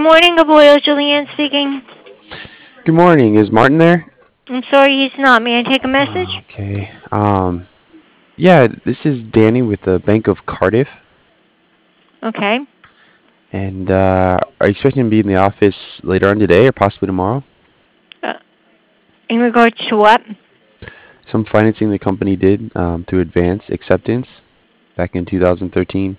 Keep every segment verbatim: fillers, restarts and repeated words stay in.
Morning, Aboyle. Julianne speaking. Good morning. Is Martin there? I'm sorry he's not. May I take a message? Okay. Um, yeah, this is Danny with the Bank of Cardiff. Okay. And uh, are you expecting to be in the office later on today or possibly tomorrow? Uh, in regards to what? Some financing the company did um, through Advance Acceptance back in two thousand thirteen.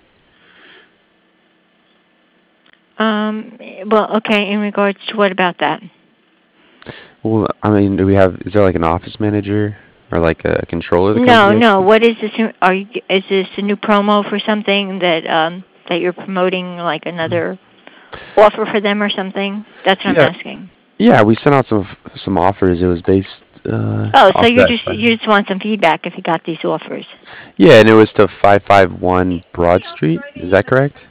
Um. Well, okay. In regards to what about that? Well, I mean, do we have, is there like an office manager or like a controller of the No, company I no. speak? What is this? Are you? Is this a new promo for something that um that you're promoting, like another offer for them or something? That's what I'm Yeah, asking. yeah, we sent out some some offers. It was based uh, Oh, so off you're that. just you just want some feedback if you got these offers. Yeah, and it was to five five one Broad Street. Is that correct?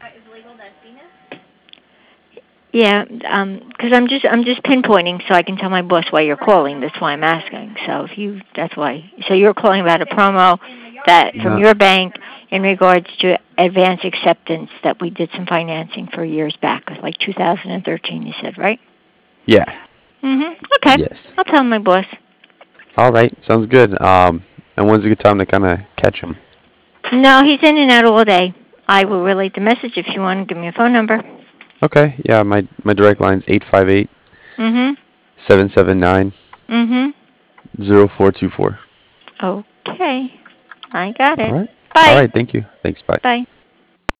Yeah, um, because I'm just I'm just pinpointing so I can tell my boss why you're calling. That's why I'm asking. So if you, that's why. So you're calling about a promo that from No. your bank in regards to advance acceptance that we did some financing for years back, like two thousand thirteen. You said, right? Yeah. Mhm. Okay. Yes. I'll tell my boss. All right. Sounds good. Um, and when's a good time to kind of catch him? No, he's in and out all day. I will relate the message if you want to give me a phone number. Okay. Yeah. My my direct line's eight five eight Mhm. seven seven nine Mhm. zero four two four. Okay. I got All it. right. All Bye. right. Thank you. Thanks. Bye. Bye.